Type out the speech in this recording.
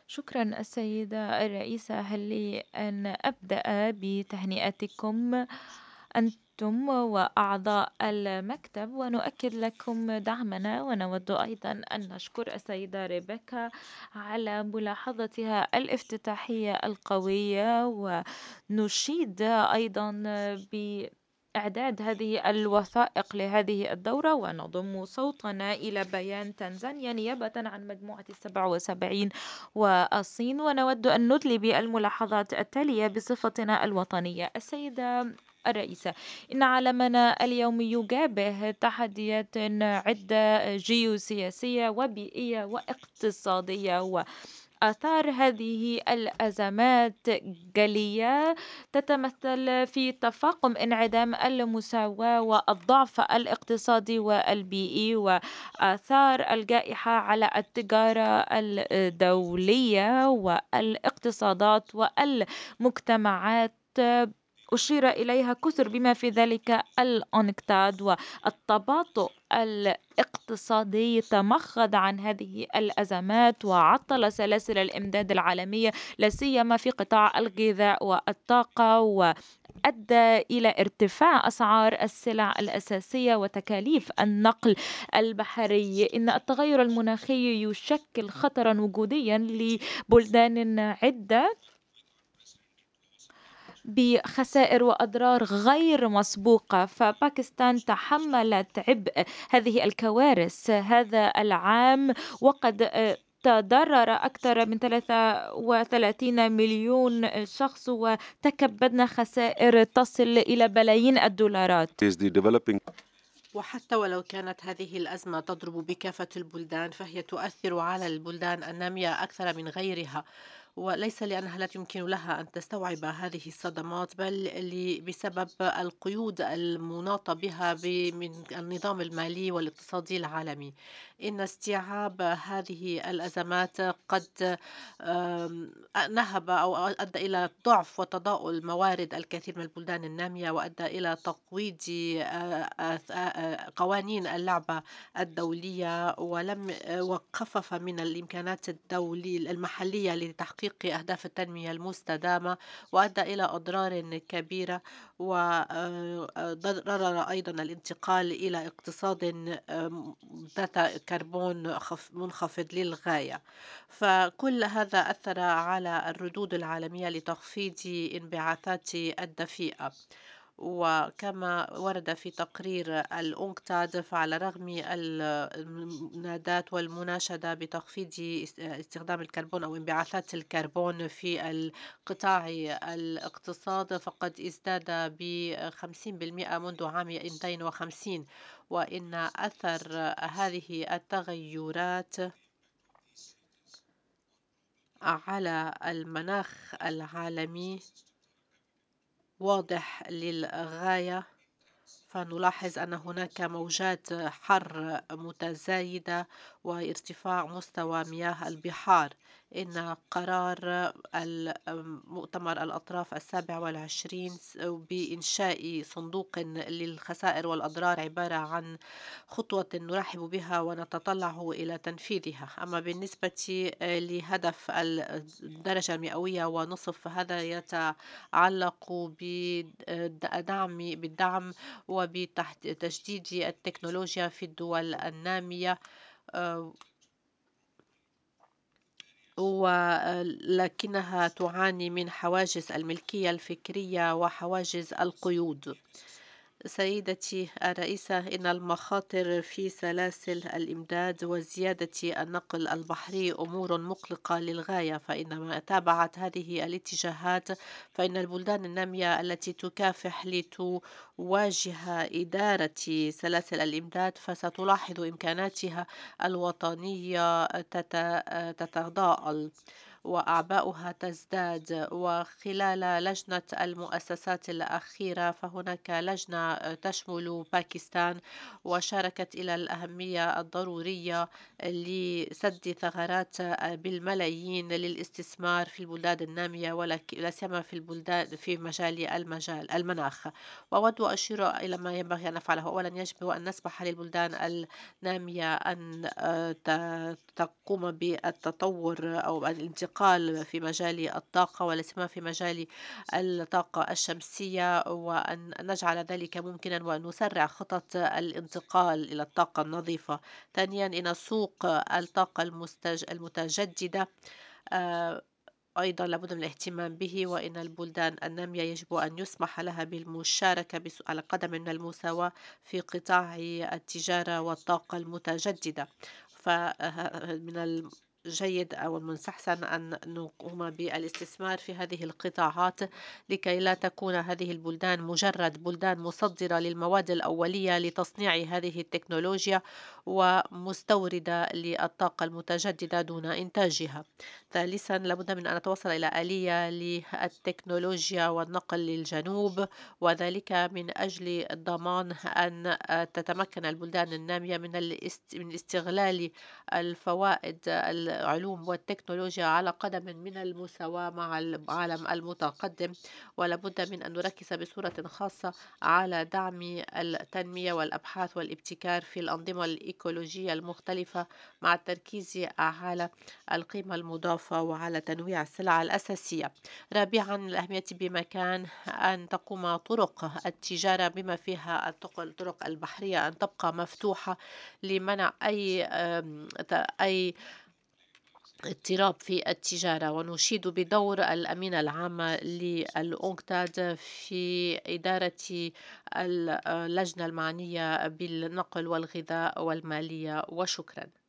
شكرا السيدة الرئيسة، هل لي أن أبدأ بتهنئتكم أنتم وأعضاء المكتب ونؤكد لكم دعمنا، ونود أيضا أن نشكر السيدة ريبيكا على ملاحظتها الافتتاحية القوية، ونشيد أيضا إعداد هذه الوثائق لهذه الدورة، ونضم صوتنا إلى بيان تنزانيا نيابة عن مجموعة 77 والصين، ونود أن ندلي بالملاحظات التالية بصفتنا الوطنية. السيدة الرئيسة، إن عالمنا اليوم يواجه تحديات عدة جيوسياسية وبيئية واقتصادية، آثار هذه الأزمات جلية، تتمثل في تفاقم انعدام المساواة والضعف الاقتصادي والبيئي، وآثار الجائحة على التجارة الدولية والاقتصادات والمجتمعات أشير إليها كثر، بما في ذلك الأنكتاد والتباطؤ الاقتصادي تمخض عن هذه الأزمات وعطل سلاسل الإمداد العالمية، لا سيما في قطاع الغذاء والطاقة، وأدى إلى ارتفاع أسعار السلع الأساسية وتكاليف النقل البحري. إن التغير المناخي يشكل خطرا وجوديا لبلدان عدة بخسائر وأضرار غير مسبوقة، فباكستان تحملت عبء هذه الكوارث هذا العام، وقد تضرر أكثر من 33 مليون شخص، وتكبدنا خسائر تصل إلى بلايين الدولارات. is the developing وحتى ولو كانت هذه الأزمة تضرب بكافة البلدان، فهي تؤثر على البلدان النامية أكثر من غيرها، وليس لأنها لا يمكن لها أن تستوعب هذه الصدمات، بل بسبب القيود المناطة بها من النظام المالي والاقتصادي العالمي. إن استيعاب هذه الأزمات قد نهب أو أدى إلى ضعف وتضاؤل موارد الكثير من البلدان النامية، وأدى إلى تقويض قوانين اللعبة الدولية، ولم وخفف من الإمكانات المحلية لتحقيق أهداف التنمية المستدامة، وأدى إلى أضرار كبيرة، وضرر أيضا الانتقال إلى اقتصاد ذات كربون منخفض للغاية. فكل هذا أثر على الردود العالمية لتخفيض انبعاثات الدفيئة. وكما ورد في تقرير الأونكتاد، فعلى رغم المنادات والمناشدة بتخفيض استخدام الكربون أو انبعاثات الكربون في القطاع الاقتصاد، فقد ازداد ب50% منذ عام 2050. وإن أثر هذه التغيرات على المناخ العالمي واضح للغاية. فنلاحظ أن هناك موجات حر متزايدة وارتفاع مستوى مياه البحار. إن قرار مؤتمر الأطراف 27 بإنشاء صندوق للخسائر والأضرار عبارة عن خطوة نرحب بها ونتطلع إلى تنفيذها. أما بالنسبة لهدف الدرجة المئوية ونصف، فهذا يتعلق بالدعم وبتجديد التكنولوجيا في الدول النامية، آه، ولكنها تعاني من حواجز الملكية الفكرية وحواجز القيود. سيدتي الرئيسة، إن المخاطر في سلاسل الإمداد وزيادة النقل البحري أمور مقلقة للغاية، فإنما تابعت هذه الاتجاهات، فإن البلدان النامية التي تكافح لتواجه إدارة سلاسل الإمداد فستلاحظ إمكاناتها الوطنية تتضاءل وأعباؤها تزداد. وخلال لجنة المؤسسات الأخيرة، فهناك لجنة تشمل باكستان، وشاركت إلى الأهمية الضرورية لسد ثغرات بالملايين للاستثمار في البلدان النامية، ولا سيما في البلدان في المناخ. وأود أشير إلى ما ينبغي أن نفعله. أولا، يجب أن نسمح للبلدان النامية أن تقوم بالتطور أو الانتقال الانتقال في مجال الطاقة والاستثمار في مجال الطاقة الشمسية، وأن نجعل ذلك ممكنا وأن نسرع خطط الانتقال إلى الطاقة النظيفة. ثانيا، إن سوق الطاقة المتجددة آه، أيضا لابد من الاهتمام به، وإن البلدان النامية يجب أن يسمح لها بالمشاركة على قدم من المساواة في قطاع التجارة والطاقة المتجددة. فمن الجيد أو المستحسن أن نقوم بالاستثمار في هذه القطاعات لكي لا تكون هذه البلدان مجرد بلدان مصدرة للمواد الأولية لتصنيع هذه التكنولوجيا ومستوردة للطاقة المتجددة دون إنتاجها. ثالثا، لابد من أن نتوصل إلى آلية للتكنولوجيا والنقل للجنوب، وذلك من أجل ضمان أن تتمكن البلدان النامية من استغلال الفوائد العلوم والتكنولوجيا على قدم من المساواة مع العالم المتقدم. ولابد من أن نركز بصورة خاصة على دعم التنمية والأبحاث والابتكار في الأنظمة الإيكولوجية المختلفة، مع التركيز على القيمة المضافة وعلى تنويع السلع الأساسية. رابعا، الأهمية بمكان أن تقوم طرق التجارة بما فيها الطرق البحرية أن تبقى مفتوحة لمنع أي اضطراب في التجارة. ونشيد بدور الأمينة العامة للأونكتاد في إدارة اللجنة المعنية بالنقل والغذاء والمالية. وشكرا.